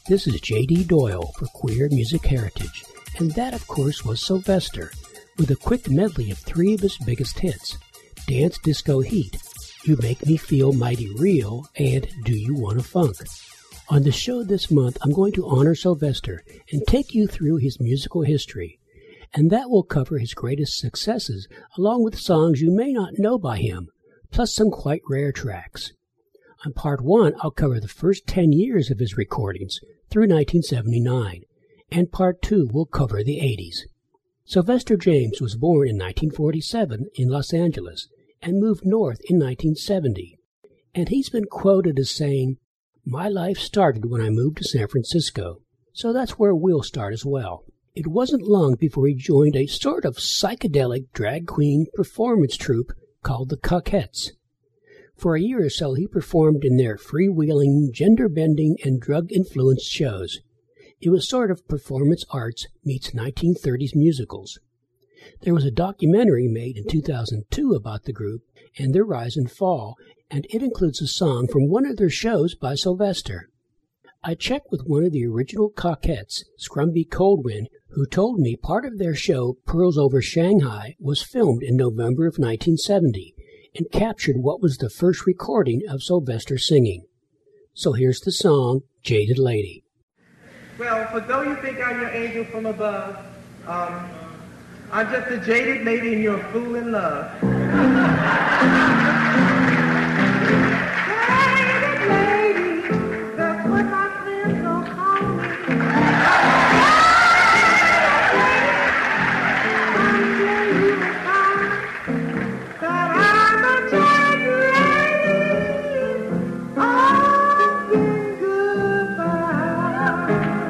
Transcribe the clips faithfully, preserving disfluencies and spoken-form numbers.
This is J D Doyle for Queer Music Heritage, and that, of course, was Sylvester, with a quick medley of three of his biggest hits, Dance Disco Heat, You Make Me Feel Mighty Real, and Do You Wanna Funk? On the show this month, I'm going to honor Sylvester and take you through his musical history, and that will cover his greatest successes, along with songs you may not know by him, plus some quite rare tracks. On part one, I'll cover the first ten years of his recordings through nineteen seventy-nine, and part two will cover the eighties. Sylvester James was born in nineteen forty-seven in Los Angeles and moved north in nineteen seventy, and he's been quoted as saying, "My life started when I moved to San Francisco, so that's where we'll start as well." It wasn't long before he joined a sort of psychedelic drag queen performance troupe called the Cockettes. For a year or so, he performed in their freewheeling, gender-bending, and drug-influenced shows. It was sort of performance arts meets nineteen thirties musicals. There was a documentary made in two thousand two about the group and their rise and fall, and it includes a song from one of their shows by Sylvester. I checked with one of the original Cockettes, Scrumby Coldwind, who told me part of their show, Pearls Over Shanghai, was filmed in November of nineteen seventy, and captured what was the first recording of Sylvester singing. So here's the song, Jaded Lady. Well, for though you think I'm your angel from above, um, I'm just a jaded lady and you're a fool in love. Jaded lady, that's what my friends all call me. Until you find that I'm a jaded lady, I've been goodbye.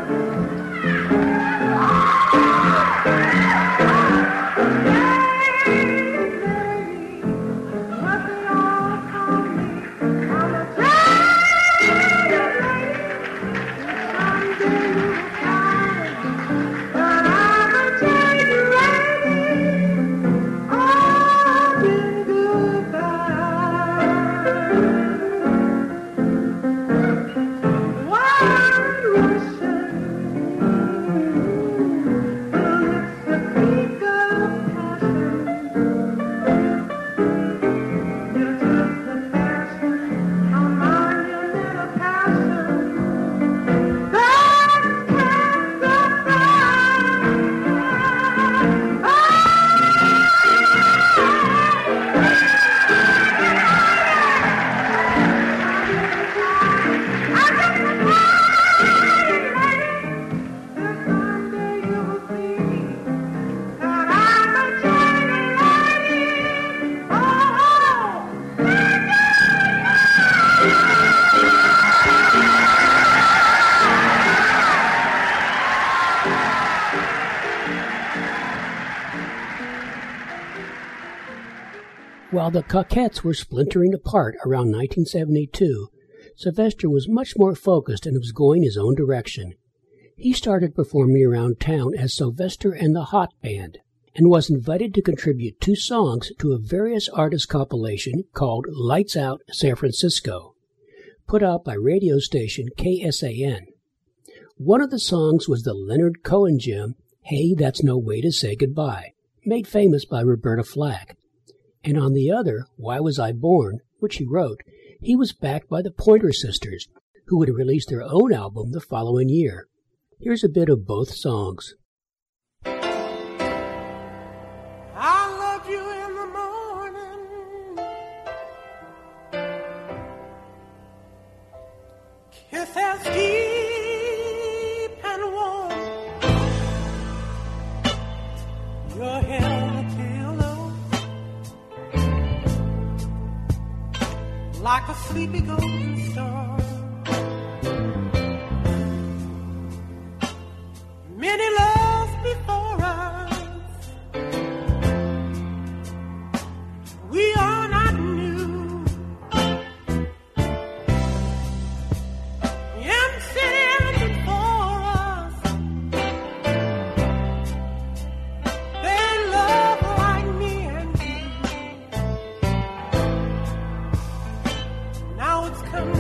While the Cockettes were splintering apart around nineteen seventy-two, Sylvester was much more focused and was going his own direction. He started performing around town as Sylvester and the Hot Band, and was invited to contribute two songs to a various artist compilation called Lights Out San Francisco, put out by radio station K S A N. One of the songs was the Leonard Cohen gem, Hey, That's No Way to Say Goodbye, made famous by Roberta Flack. And on the other, Why Was I Born, which he wrote, he was backed by the Pointer Sisters, who would release their own album the following year. Here's a bit of both songs. I love you in the morning, kiss as deep and warm, your head on the pillow, like a sleepy golden star. Many loves before us, we are not new. And sitting before us, they love like me and you. Now it's come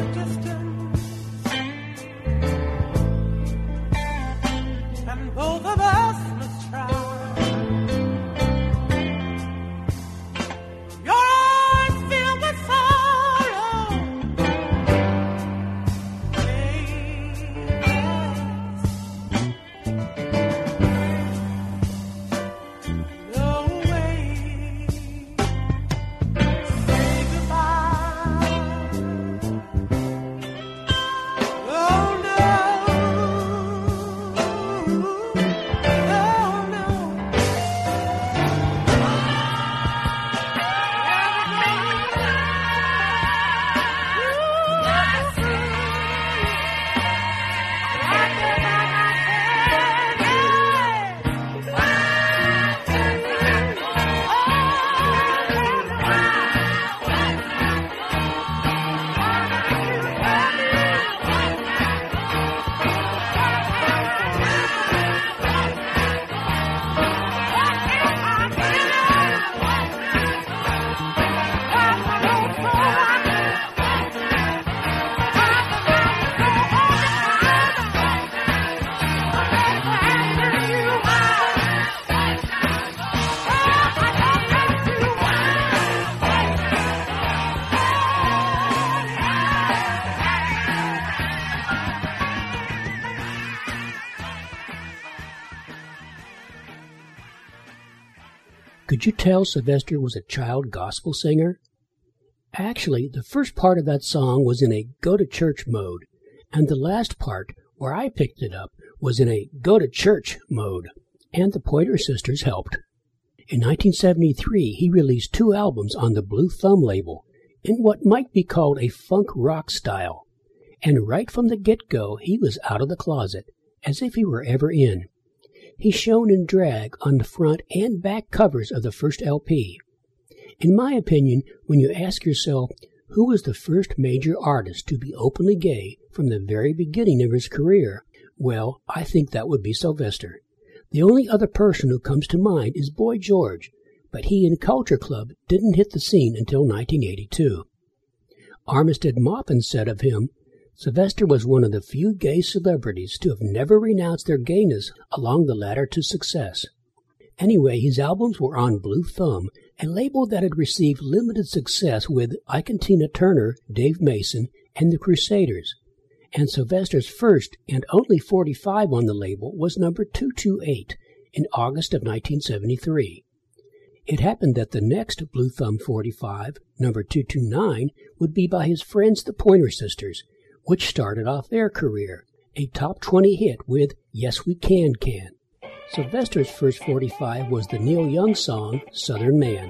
Could you tell Sylvester was a child gospel singer? Actually, the first part of that song was in a go-to-church mode, and the last part, where I picked it up, was in a go-to-church mode, and the Pointer Sisters helped. In nineteen seventy-three, he released two albums on the Blue Thumb label, in what might be called a funk rock style, and right from the get-go he was out of the closet, as if he were ever in. He shone in drag on the front and back covers of the first L P. In my opinion, when you ask yourself, who was the first major artist to be openly gay from the very beginning of his career, well, I think that would be Sylvester. The only other person who comes to mind is Boy George, but he and Culture Club didn't hit the scene until nineteen eighty-two. Armistead Maupin said of him, Sylvester was one of the few gay celebrities to have never renounced their gayness along the ladder to success. Anyway, his albums were on Blue Thumb, a label that had received limited success with Ike and Tina Turner, Dave Mason, and the Crusaders, and Sylvester's first and only forty-five on the label was number two twenty-eight in August of nineteen seventy-three. It happened that the next Blue Thumb forty-five, number two twenty-nine, would be by his friends the Pointer Sisters, which started off their career, a top twenty hit with Yes We Can Can. Sylvester's first forty-five was the Neil Young song Southern Man.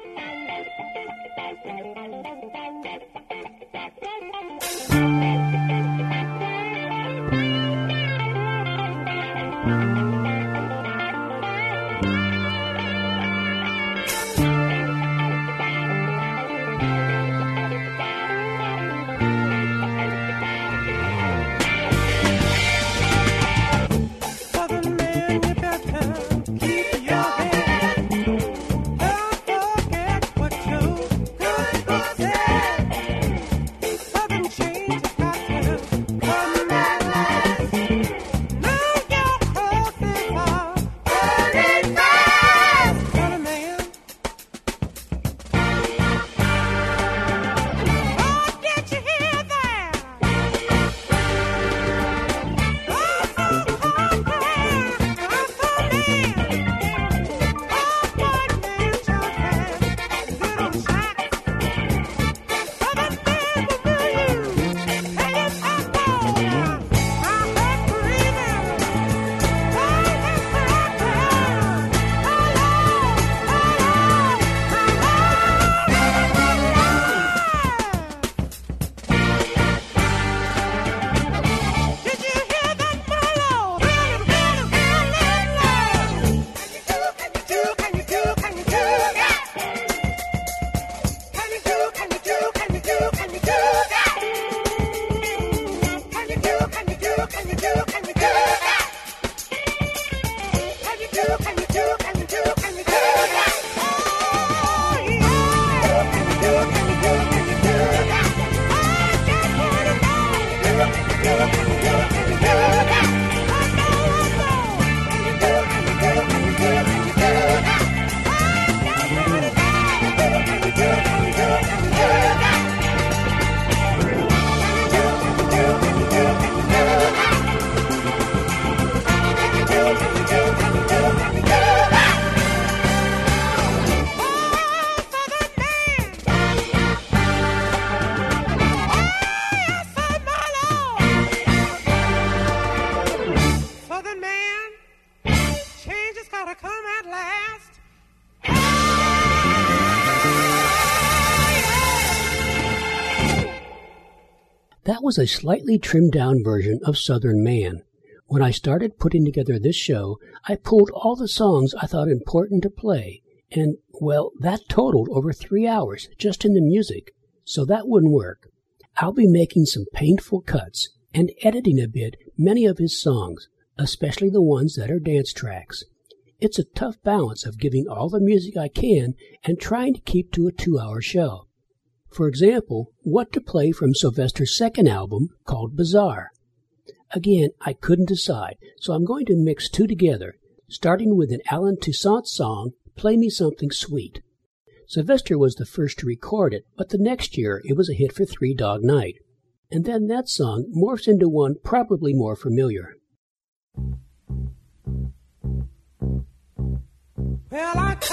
That was a slightly trimmed-down version of Southern Man. When I started putting together this show, I pulled all the songs I thought important to play, and, well, that totaled over three hours just in the music, so that wouldn't work. I'll be making some painful cuts and editing a bit many of his songs, especially the ones that are dance tracks. It's a tough balance of giving all the music I can and trying to keep to a two-hour show. For example, what to play from Sylvester's second album, called Bizarre. Again, I couldn't decide, so I'm going to mix two together, starting with an Alan Toussaint song, Play Me Something Sweet. Sylvester was the first to record it, but the next year it was a hit for Three Dog Night. And then that song morphs into one probably more familiar. Well, I tried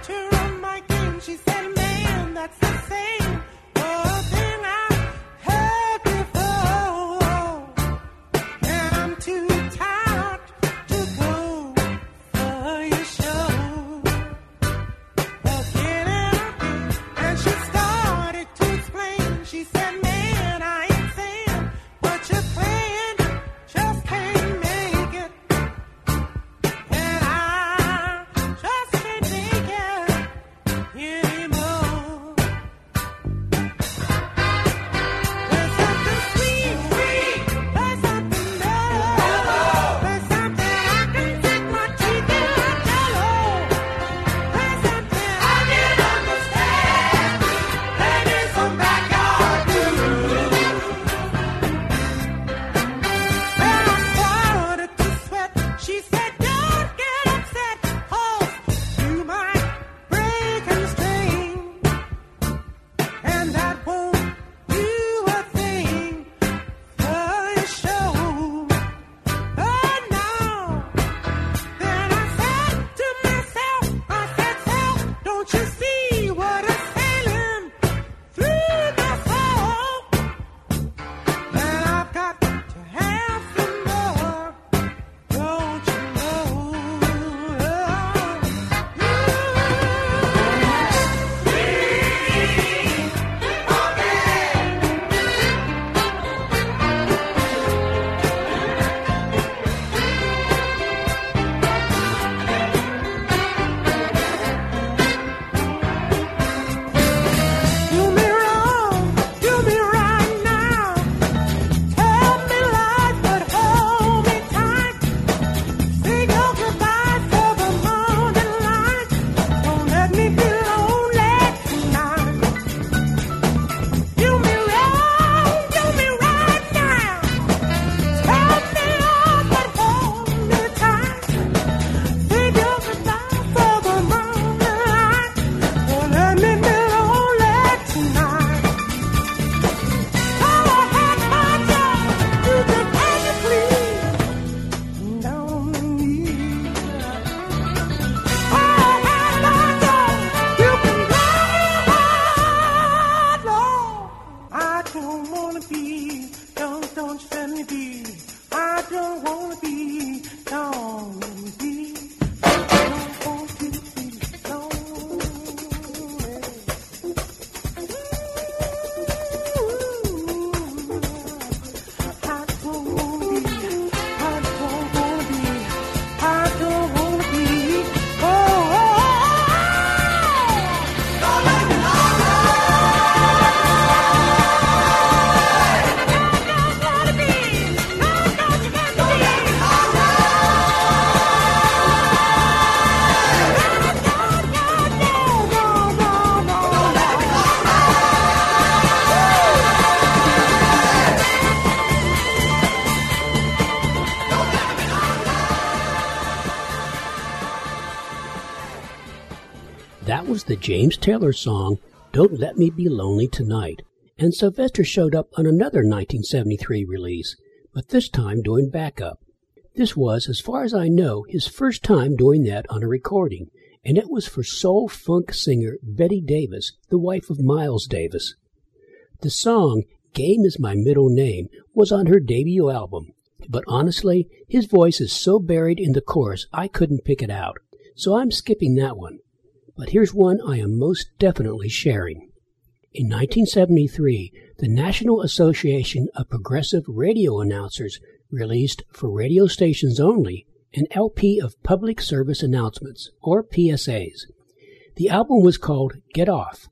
That was the James Taylor song, Don't Let Me Be Lonely Tonight, and Sylvester showed up on another nineteen seventy-three release, but this time doing backup. This was, as far as I know, his first time doing that on a recording, and it was for soul-funk singer Betty Davis, the wife of Miles Davis. The song, Game Is My Middle Name, was on her debut album, but honestly, his voice is so buried in the chorus I couldn't pick it out, so I'm skipping that one. But here's one I am most definitely sharing. In nineteen seventy-three, the National Association of Progressive Radio Announcers released, for radio stations only, an L P of Public Service Announcements, or P S As. The album was called Get Off.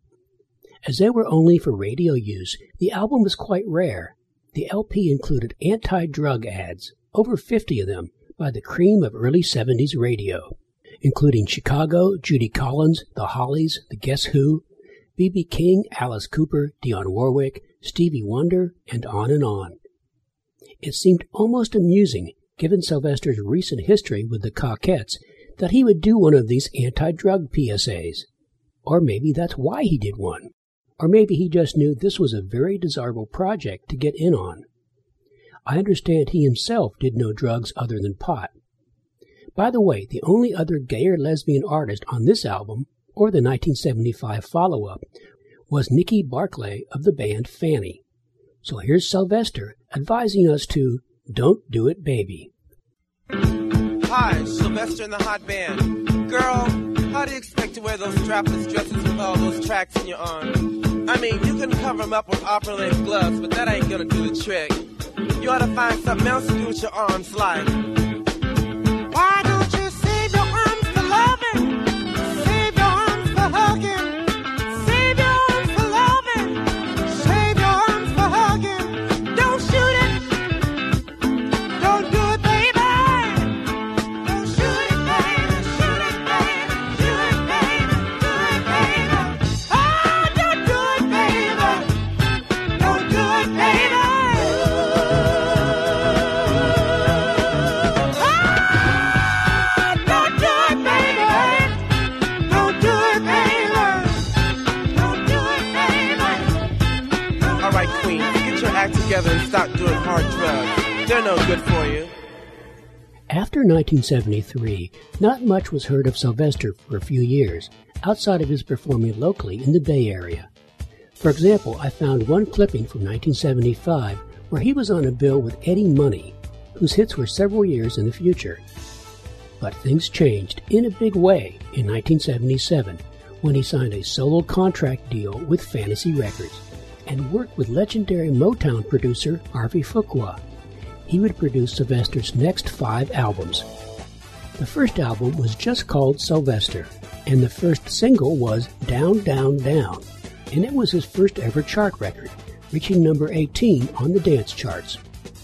As they were only for radio use, the album was quite rare. The L P included anti-drug ads, over fifty of them, by the cream of early seventies radio, including Chicago, Judy Collins, The Hollies, The Guess Who, B B King, Alice Cooper, Dionne Warwick, Stevie Wonder, and on and on. It seemed almost amusing, given Sylvester's recent history with the Cockettes, that he would do one of these anti-drug P S As. Or maybe that's why he did one. Or maybe he just knew this was a very desirable project to get in on. I understand he himself did no drugs other than pot. By the way, the only other gay or lesbian artist on this album or the nineteen seventy-five follow-up, was Nicky Barclay of the band Fanny. So here's Sylvester advising us to Don't Do It, Baby. Hi, Sylvester and the Hot Band. Girl, how do you expect to wear those strapless dresses with all those tracks in your arms? I mean, you can cover them up with opera-length gloves, but that ain't gonna do the trick. You ought to find something else to do with your arms like. Why don't you save your arms for loving? Save your arms for hugging. Save your arms for loving. Save your arms for hugging. Don't shoot it. Don't do it, baby. Don't shoot it, baby. Shoot it, baby. Shoot it, baby. Do it, baby. Oh, don't do it, baby. Don't do it, baby. Together and stop doing hard drugs. They're no good for you. After nineteen seventy-three, not much was heard of Sylvester for a few years, outside of his performing locally in the Bay Area. For example, I found one clipping from nineteen seventy-five where he was on a bill with Eddie Money, whose hits were several years in the future. But things changed in a big way in nineteen seventy-seven when he signed a solo contract deal with Fantasy Records and worked with legendary Motown producer Harvey Fuqua. He would produce Sylvester's next five albums. The first album was just called Sylvester, and the first single was Down, Down, Down, and it was his first ever chart record, reaching number eighteen on the dance charts.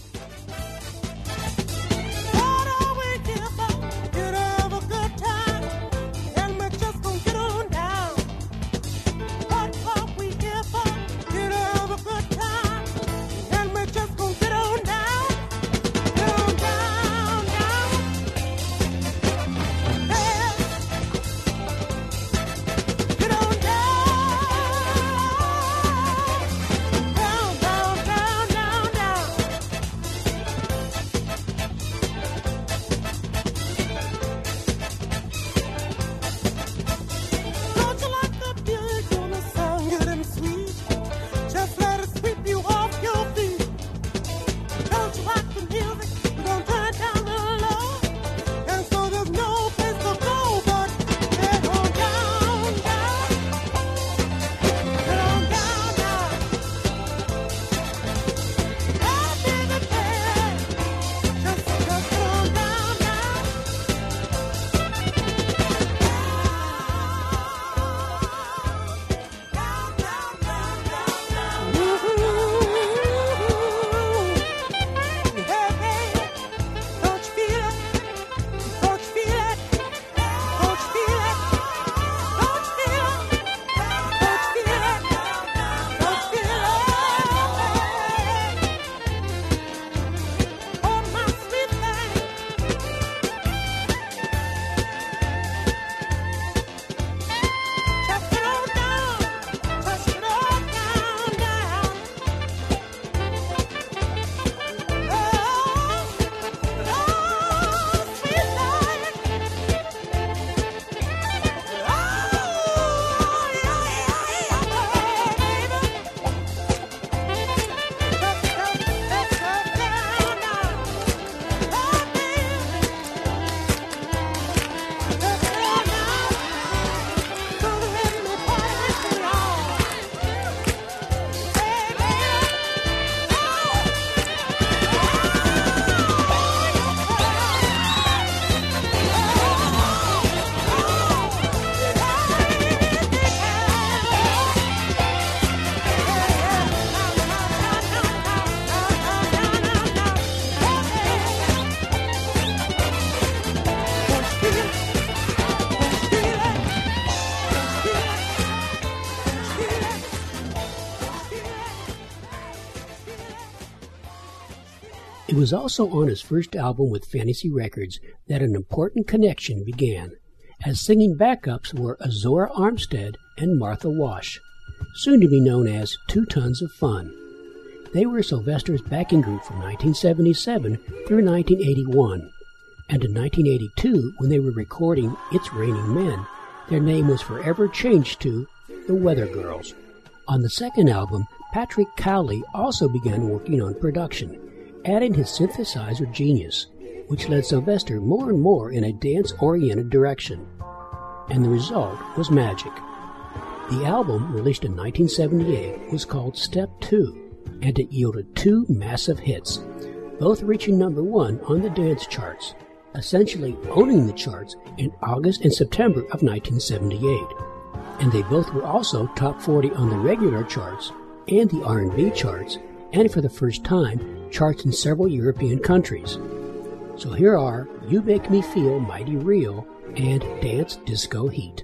It was also on his first album with Fantasy Records that an important connection began, as singing backups were Azora Armstead and Martha Wash, soon to be known as Two Tons of Fun. They were Sylvester's backing group from nineteen seventy-seven through nineteen eighty-one, and in nineteen eighty-two, when they were recording It's Raining Men, their name was forever changed to the Weather Girls. On the second album, Patrick Cowley also began working on production, adding his synthesizer genius, which led Sylvester more and more in a dance-oriented direction. And the result was magic. The album, released in nineteen seventy-eight, was called Step two, and it yielded two massive hits, both reaching number one on the dance charts, essentially owning the charts in August and September of nineteen seventy-eight. And they both were also top forty on the regular charts and the R and B charts, and for the first time, charts in several European countries. So here are You Make Me Feel Mighty Real and Dance Disco Heat.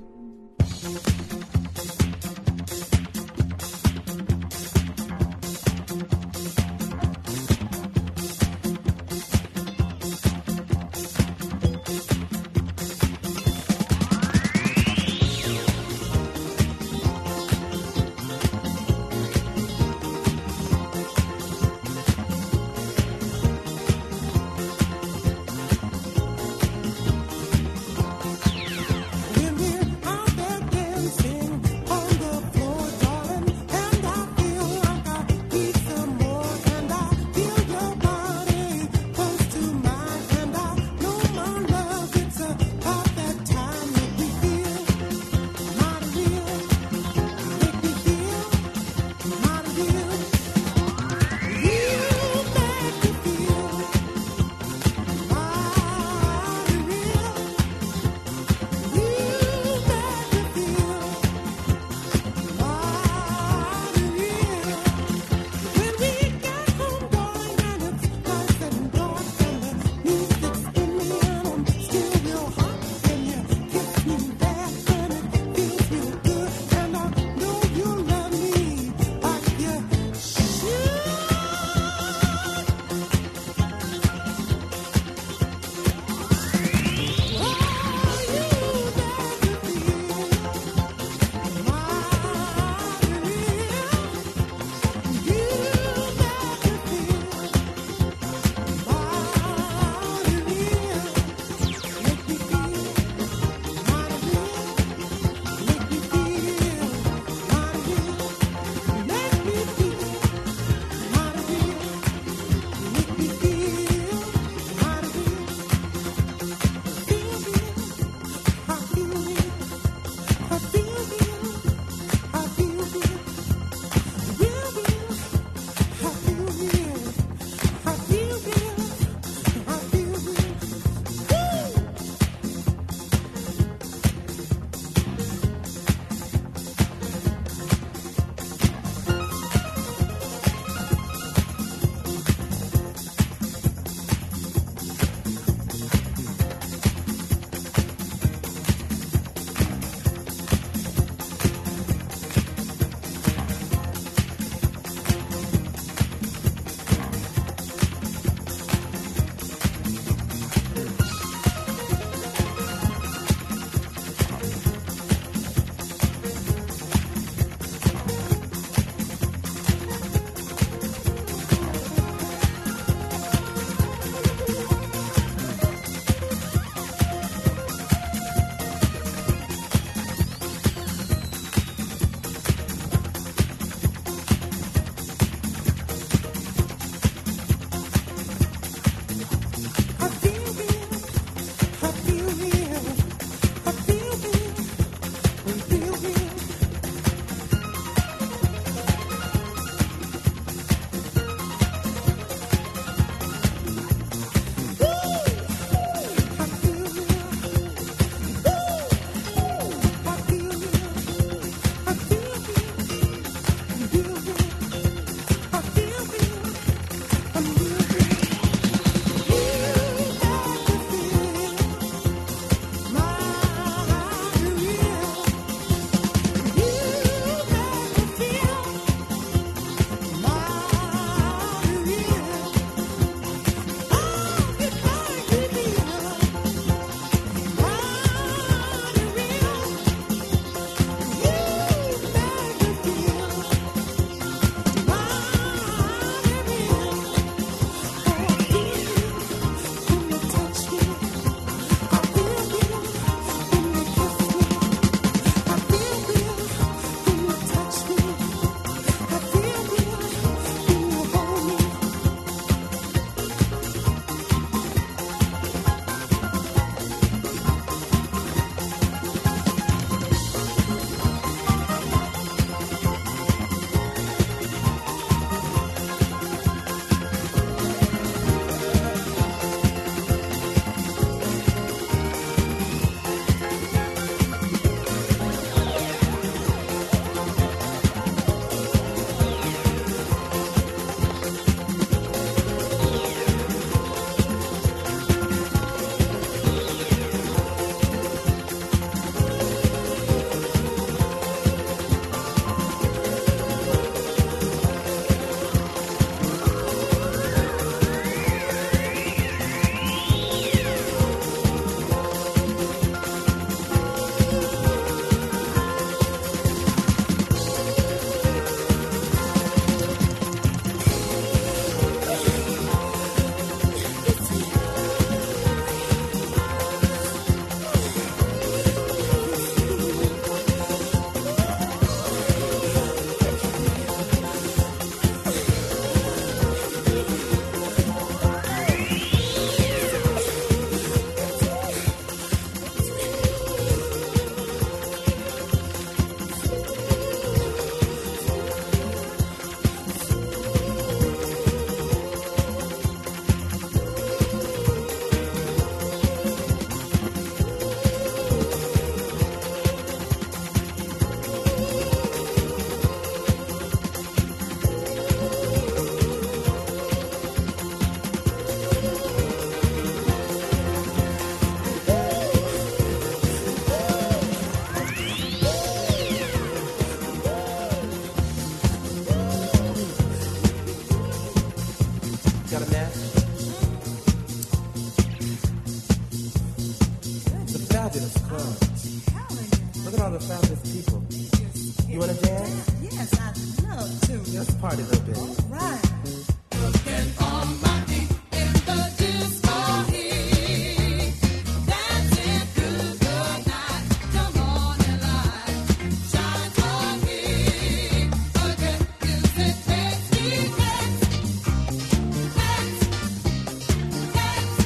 Look at all the fabulous people. You want to dance? Yes, I'd love to. Let's party a little bit. All right. Looking on my feet in the disco heat. Dancing through the night. The morning light shines for me. Again, music makes me dance. Dance. Dance.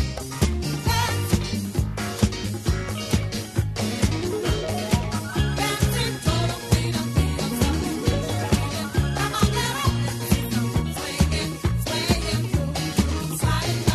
Dance. Dancing total freedom, freedom, something new. Come on, get up. Swinging, swinging through, through, sliding.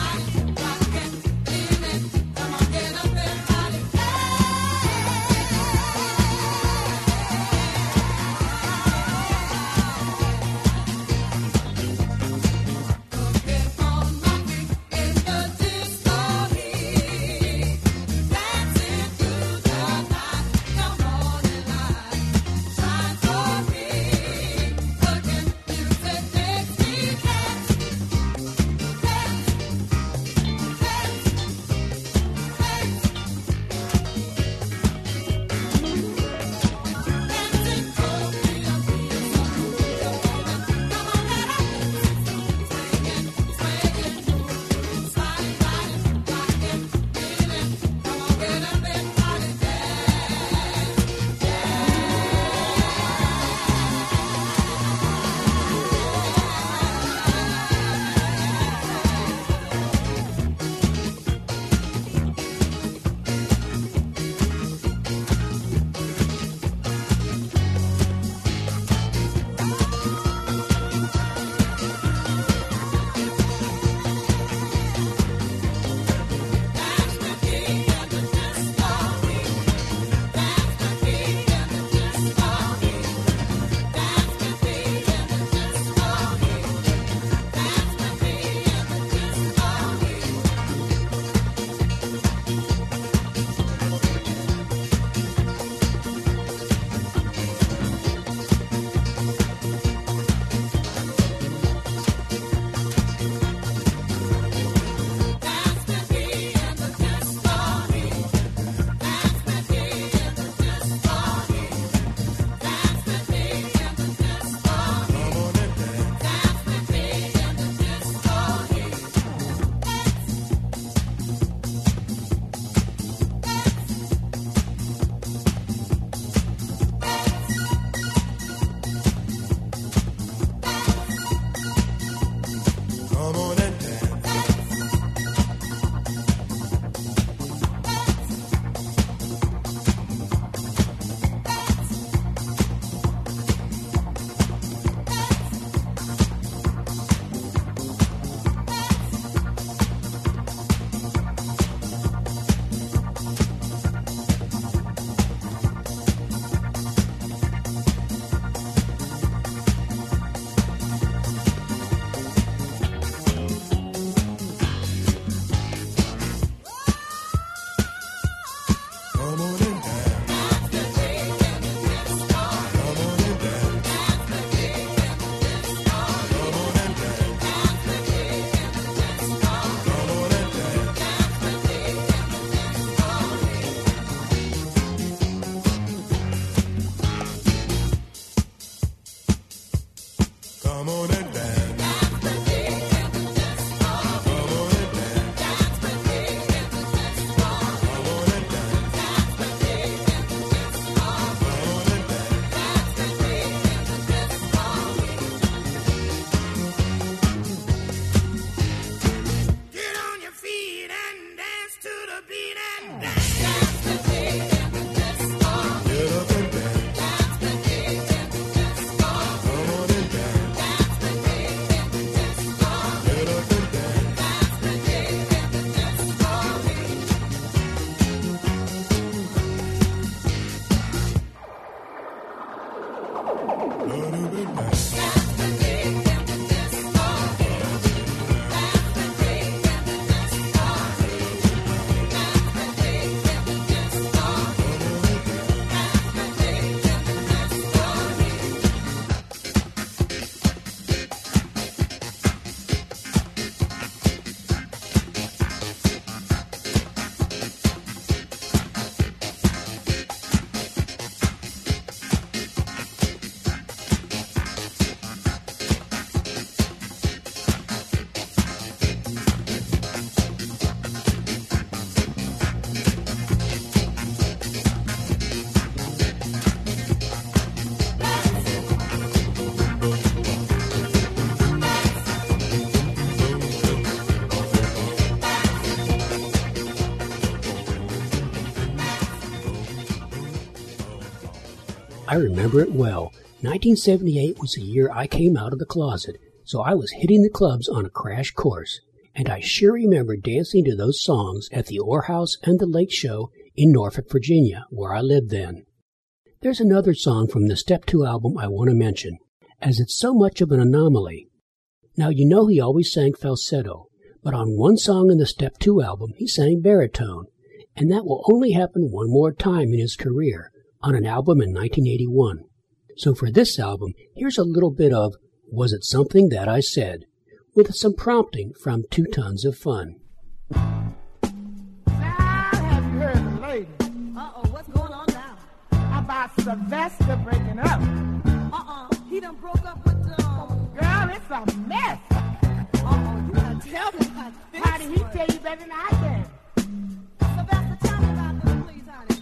I remember it well. nineteen seventy-eight was the year I came out of the closet, so I was hitting the clubs on a crash course, and I sure remember dancing to those songs at the Orr House and the Lake Show in Norfolk, Virginia, where I lived then. There's another song from the Step two album I want to mention, as it's so much of an anomaly. Now, you know he always sang falsetto, but on one song in the Step two album he sang baritone, and that will only happen one more time in his career, on an album in nineteen eighty-one. So for this album, here's a little bit of Was It Something That I Said, with some prompting from Two Tons of Fun. Now, have you heard the lady Uh-oh, what's going on now? about Sylvester breaking up? Uh-uh, he done broke up with, um... Girl, it's a mess. Uh-oh, you gotta tell me about this. How did he tell you better than I can? Sylvester, tell me about this, please, honey.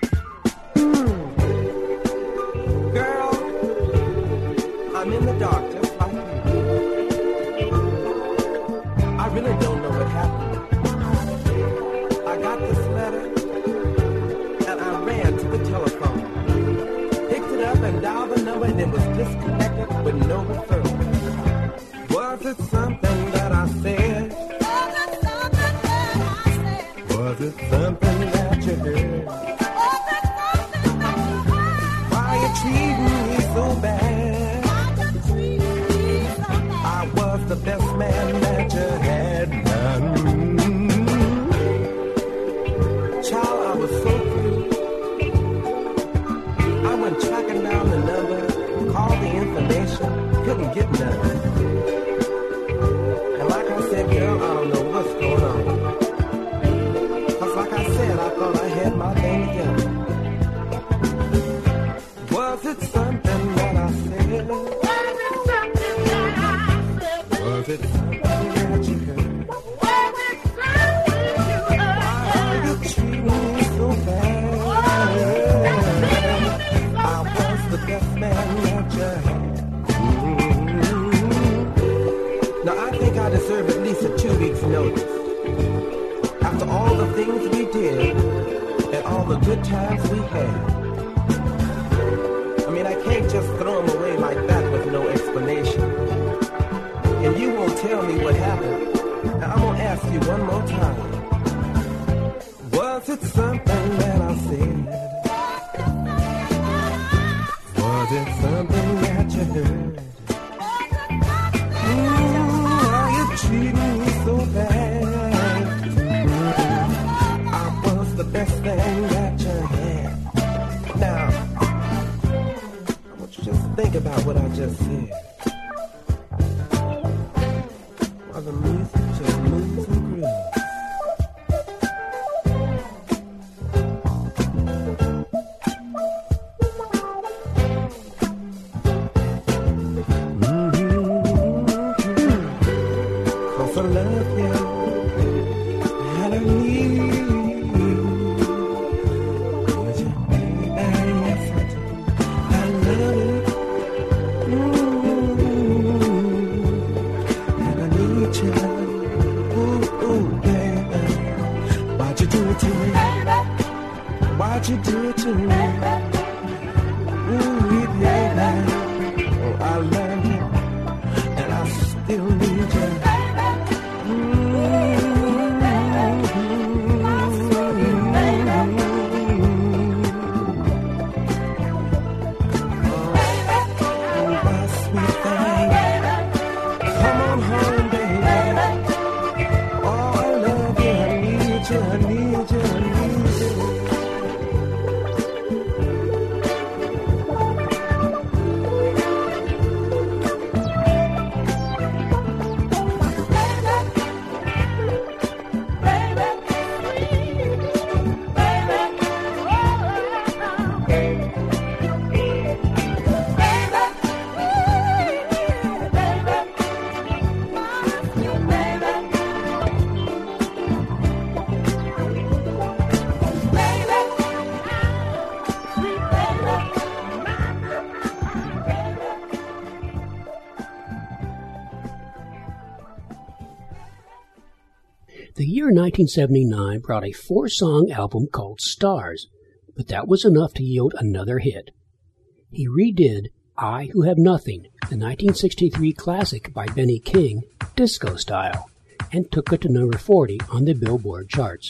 Girl, I'm in the dark just like you. I really don't know what happened. I got this letter and I ran to the telephone. Picked it up and dialed the number and it was disconnected with no referral. Was it something that I said? Was it something that I said? Was it something that you heard? Was it something that you heard? Why you treating me so bad? Why you treating me so bad? I was the best man that you had done. Child, I was so through. I went tracking down the number, called the information, couldn't get none. And like I said, girl, I don't know what's going on. Cause like I said, I thought I had my thing together. Was it something that I said? Was it something that I said? Was it something that you heard? Was it something you heard? Why you treat me so bad? I was the best man that you had. Mm-hmm. Now I think I deserve at least a two weeks notice. After all the things we did and all the good times we had. I mean, I can't just throw them away like that with no explanation. And you won't tell me what happened. Now I'm gonna ask you one more time. Was it something that I said? Was it something that you heard? Ooh, why you treating me so bad? I was the best thing that you had. Now, I want you just to think about what I just said. While the music just moves and grooves. I love you, and I need you. Would you, baby, yes I do. I love you, ooh, and I need you. Ooh, ooh, baby, why'd you do it to me? Why'd you do it to me? Ooh, baby, oh, I love you, and I still need you. The year nineteen seventy-nine brought a four-song album called Stars, but that was enough to yield another hit. He redid I Who Have Nothing, the nineteen sixty-three classic by Benny King, disco style, and took it to number forty on the Billboard charts.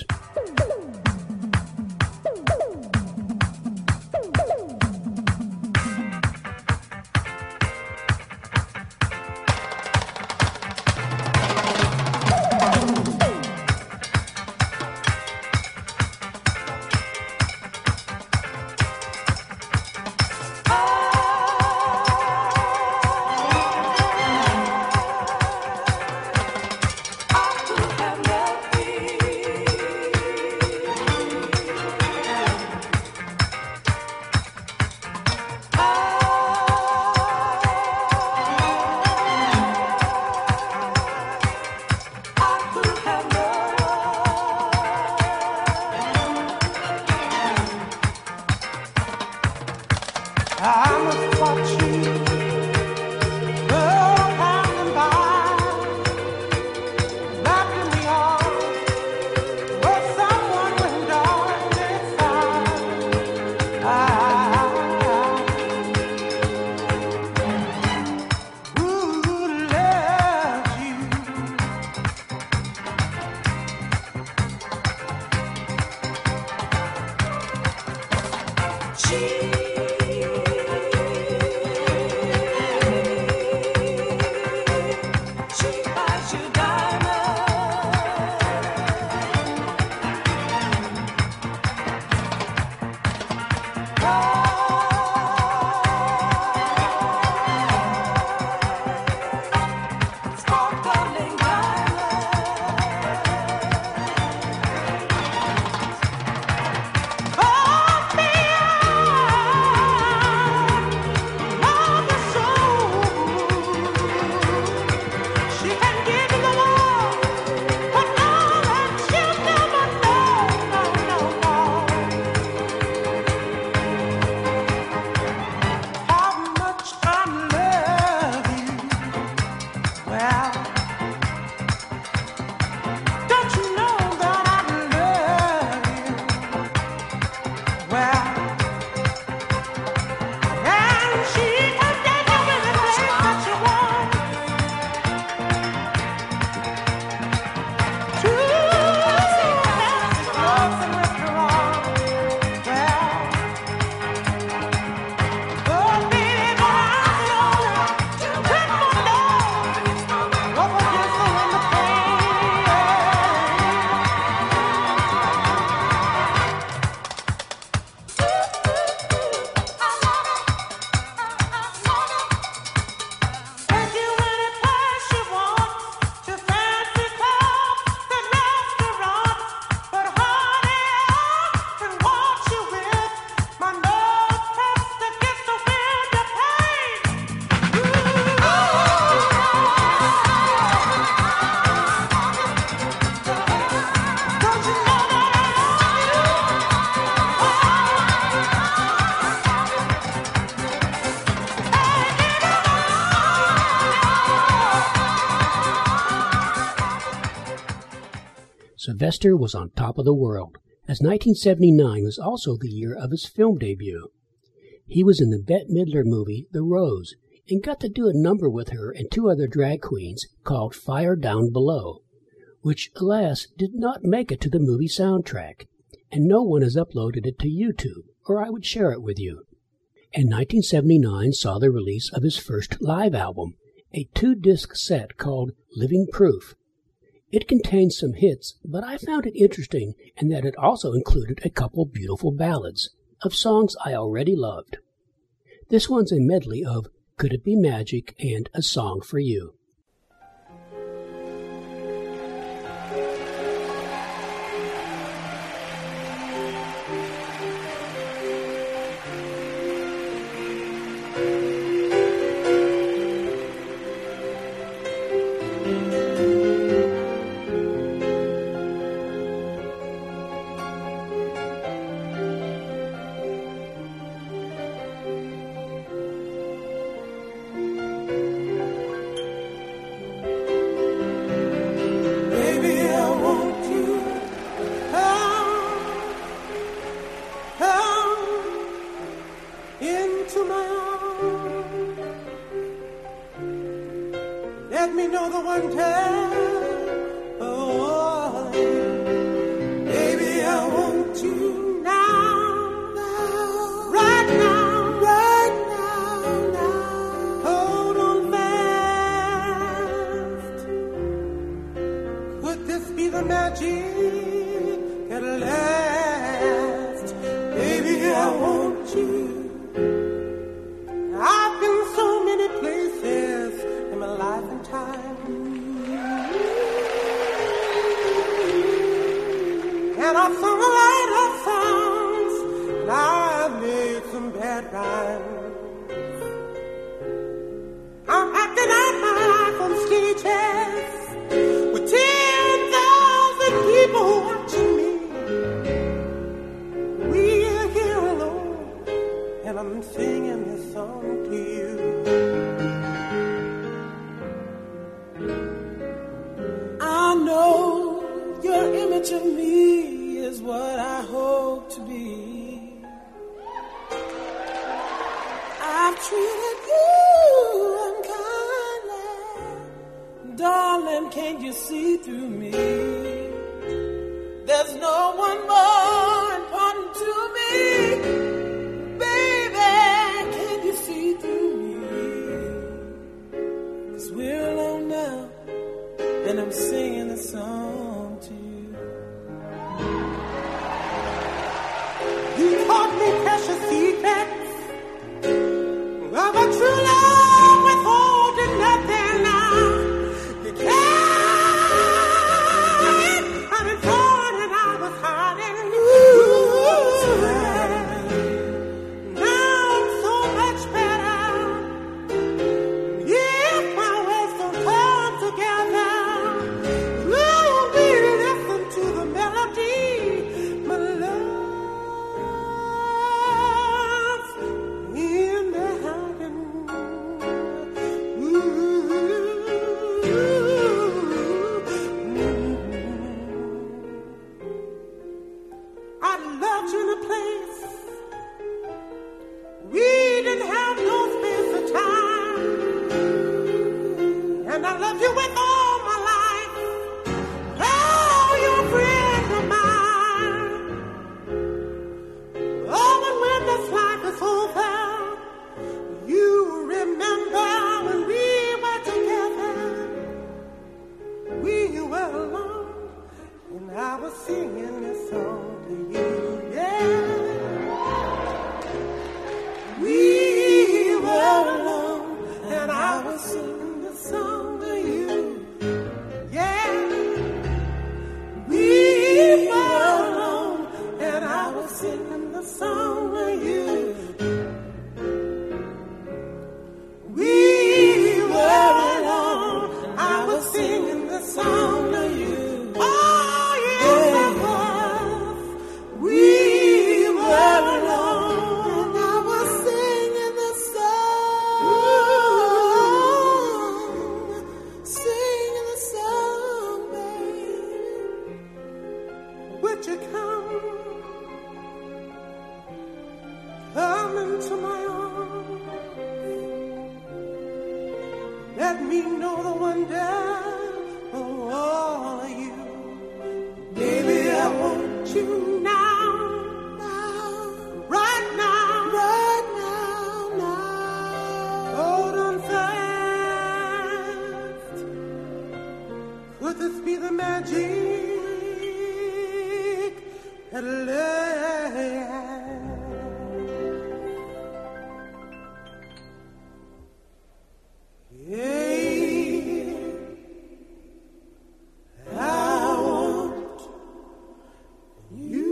Sylvester was on top of the world, as nineteen seventy-nine was also the year of his film debut. He was in the Bette Midler movie The Rose, and got to do a number with her and two other drag queens called Fire Down Below, which, alas, did not make it to the movie soundtrack, and no one has uploaded it to YouTube, or I would share it with you. And nineteen seventy-nine saw the release of his first live album, a two-disc set called Living Proof. It contained some hits, but I found it interesting in that it also included a couple beautiful ballads of songs I already loved. This one's a medley of Could It Be Magic and A Song for You. my arms. Let me know the one time. Oh, baby, I want you now, now, right now, right now, now. Hold on fast. Could this be the magic at last? Baby, I want you. I've been so many places in my life and time, and I've sung a lot of songs, and I've made some bad rhymes. I'm acting out my life on stages with ten thousand people watching me. We're here alone, and I'm singing this song to you. I know your image of me is what I hope to be. I've treated you unkindly, darling, can't you see through me? There's no one more important to me, baby, can't you see through me? 'Cause we're alone now, and I'm singing a song to you. You taught me precious secrets of a true love withholding nothing now. You can't. I've been torn and I was hard and loose. Now I'm so much better. If my ways don't come together, will we listen to the melody? My love's in the heaven. I loved you in a place we didn't have no space or time, and I love you with all my life. Oh, you're a friend of mine. Oh, and when this life is over, you remember when we were together. We were alone, and I was singing this song to you. Yeah. We were alone, and I was singing this song to you. Yeah. We were alone, and I was singing the song to you. We were alone, I was singing the song to you. Oh, yes, I was. We were alone, and I was singing the song, singing the song, baby. Would you come, come into my arms? Let me know the wonder of all of you. Baby, I want you now, now, right now, right now, now. Hold on fast. Could this be the magic at last? Yeah, I want you.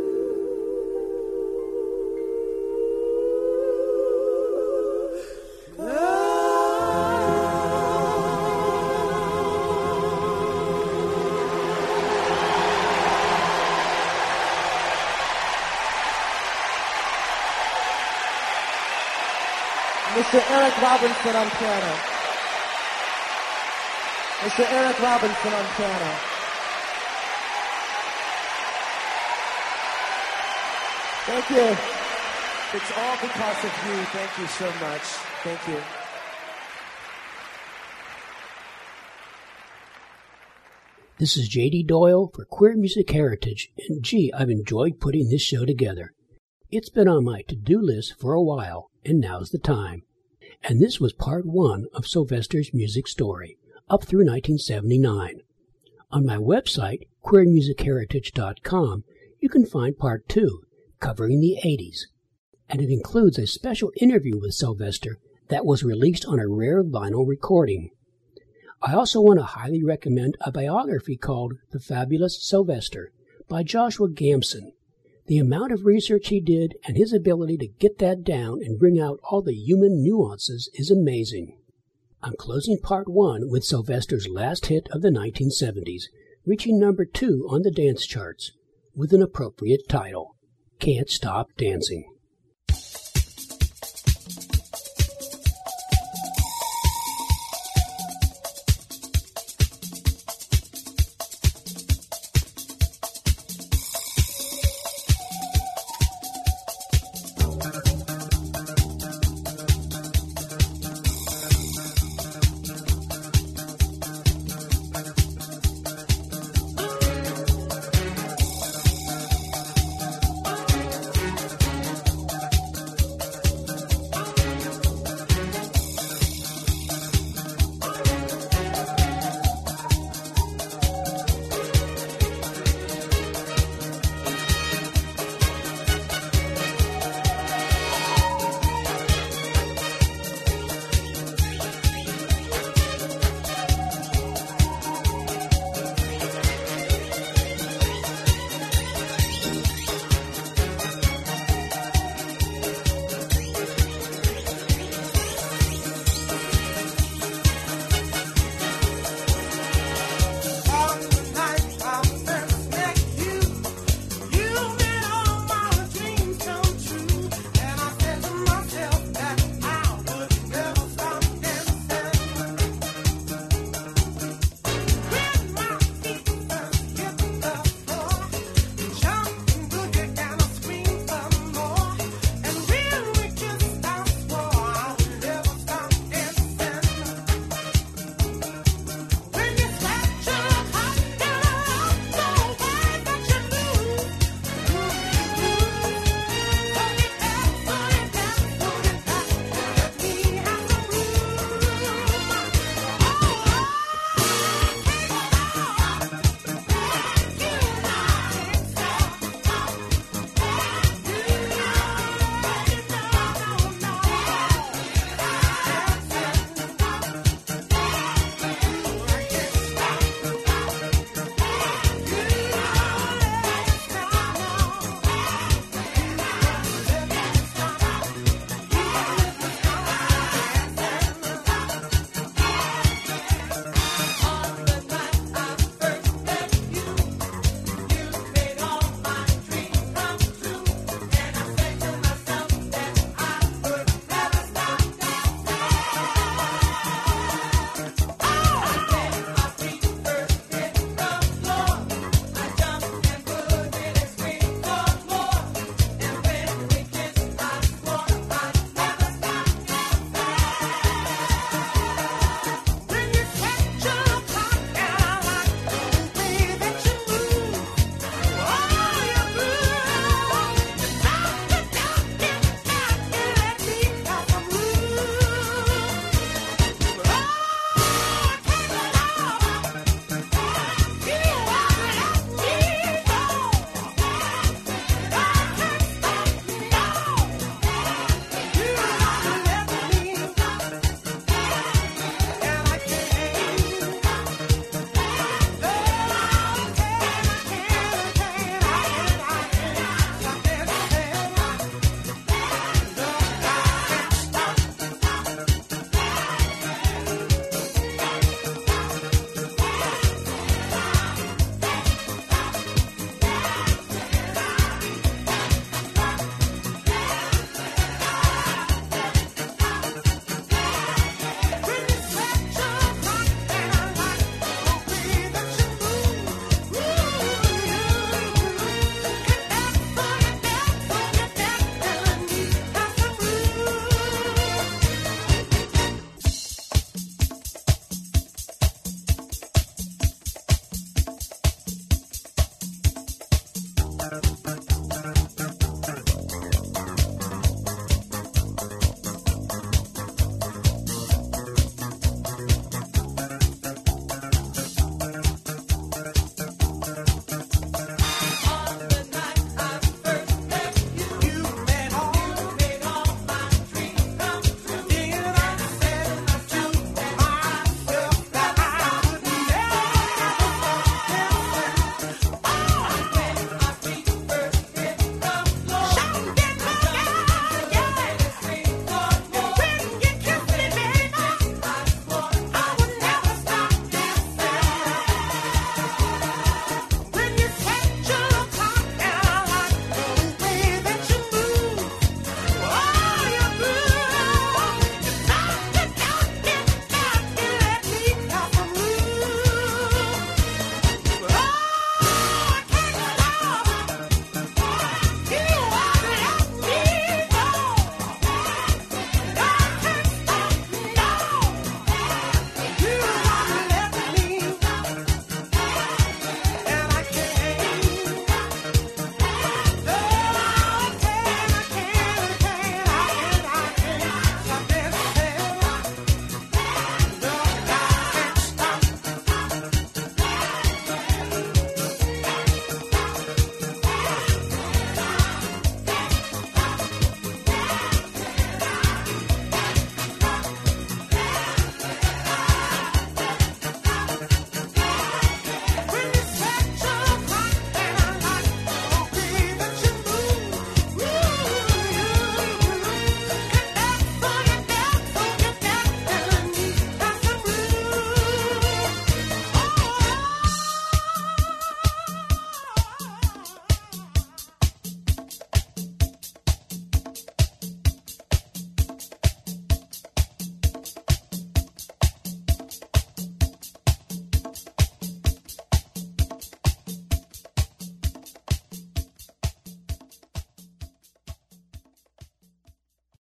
Mister Eric Robinson on piano. Mister Eric Robinson on piano. Thank you. It's all because of you. Thank you so much. Thank you. This is J D Doyle for Queer Music Heritage, and gee, I've enjoyed putting this show together. It's been on my to-do list for a while, and now's the time. And this was part one of Sylvester's music story, up through nineteen seventy-nine. On my website, queer music heritage dot com, you can find part two, covering the eighties. And it includes a special interview with Sylvester that was released on a rare vinyl recording. I also want to highly recommend a biography called The Fabulous Sylvester by Joshua Gamson. The amount of research he did and his ability to get that down and bring out all the human nuances is amazing. I'm closing part one with Sylvester's last hit of the nineteen seventies, reaching number two on the dance charts, with an appropriate title, Can't Stop Dancing.